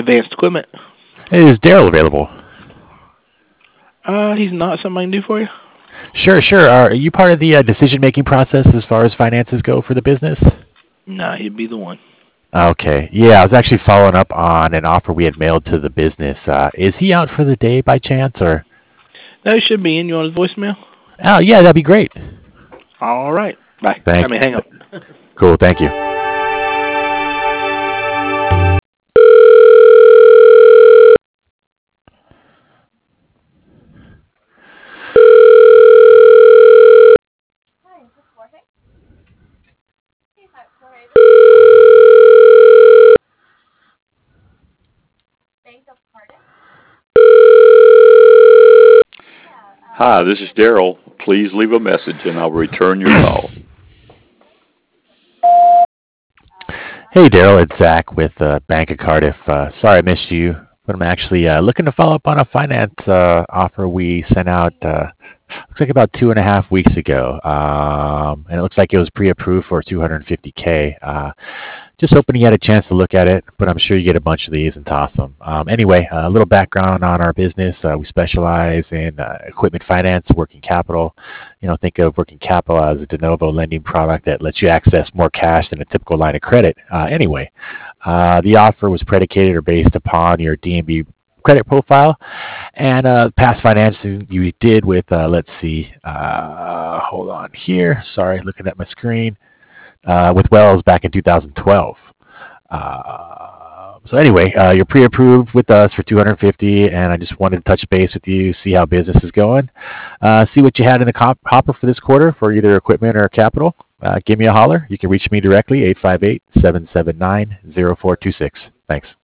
Advanced equipment. Hey, is Daryl available? He's not. Something I can do for you? Sure. Are you part of the decision-making process as far as finances go for the business? Nah, he'd be the one. Okay. Yeah, I was actually following up on an offer we had mailed to the business. Is he out for the day by chance, or? No, he should be in. You want his voicemail? Oh, yeah, that'd be great. All right. Bye. Thank. Hang up. Cool. Thank you. Hi, this is Daryl. Please leave a message and I'll return your call. Hey, Daryl, it's Zach with Bank of Cardiff. Sorry I missed you, but I'm actually looking to follow up on a finance offer we sent out, looks like about 2.5 weeks ago. And it looks like it was pre-approved for 250K. Just hoping you had a chance to look at it, but I'm sure you get a bunch of these and toss them. Anyway, a little background on our business. We specialize in equipment finance, working capital. Think of working capital as a de novo lending product that lets you access more cash than a typical line of credit. The offer was predicated or based upon your DNB credit profile and past financing you did with, hold on here. Sorry, looking at my screen. With Wells back in 2012. You're pre-approved with us for 250, and I just wanted to touch base with you, see how business is going, see what you had in the hopper for this quarter for either equipment or capital. Give me a holler. You can reach me directly, 858-779-0426. Thanks.